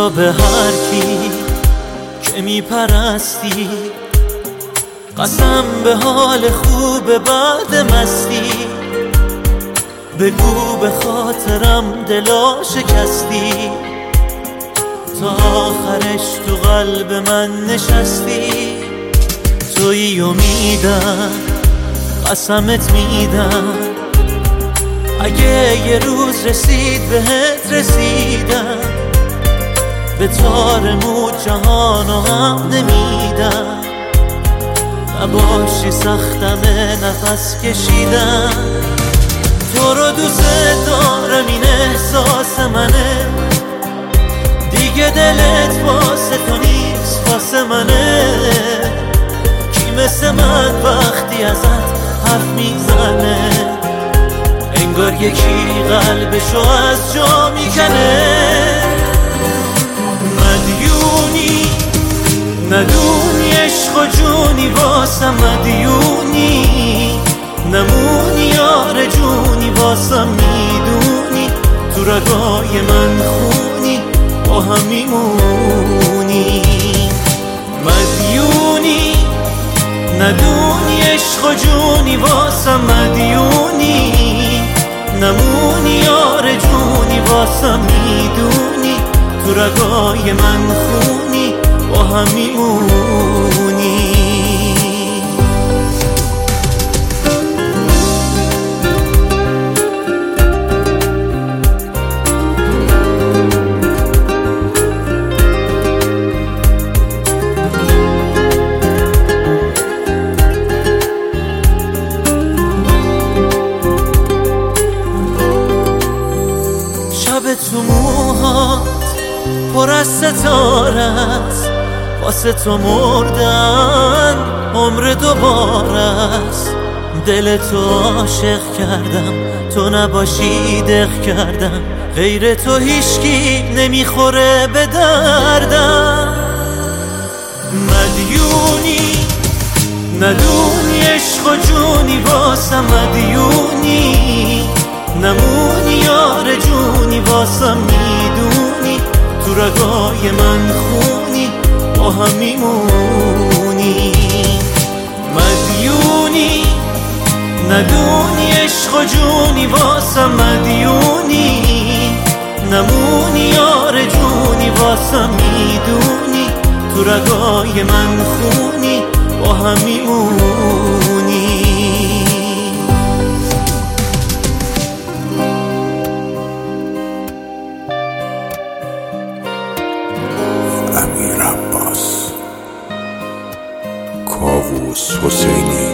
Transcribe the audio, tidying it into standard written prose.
بیا به هر کی که میپرستی، قسم به حال خوب بعد مستی. بگو به خاطرم دلا شکستی، تا آخرش تو قلب من نشستی. توی امیدم قسمت میدم، اگه یه روز رسید بهت رسیدم، به تار مو جهانو هم نمیدم. نباشی سختمه نفس کشیدم، تو رو دوست دارم این احساس منه، دیگه دلت واسه تو نیست واسه منه. کی مثل من وقتی ازت حرف میزنه، انگار یکی قلبشو از جا میکنه. مدیونی ندونی عشق و جونی واسم، مدیونی نمونی یار جونی واسم، میدونی تو رگای من خونی با هم میمونی. مدیونی ندونی عشق و جونی واسم، مدیونی نمونی یار جونی واسم، میدونی تو رگای من خونی با هم میمونی. شب تو موهات پر از ستاره است، واسه تو مردن عمر دوباره است. دل تو عاشق کردم، تو نباشی دق کردم، غیر تو هیچکی نمیخوره به دردم. مدیونی ندونی عشق و جونی واسم، مدیونی نمونی یار جونی واسم، میدونی تو رگای من خونی با هم میمونی. مدیونی ندونی عشق و جونی واسم، مدیونی نمونی یار جونی واسم، میدونی تو رگای من خونی با هم میمونی. امیر عباس، کاووس حسینی.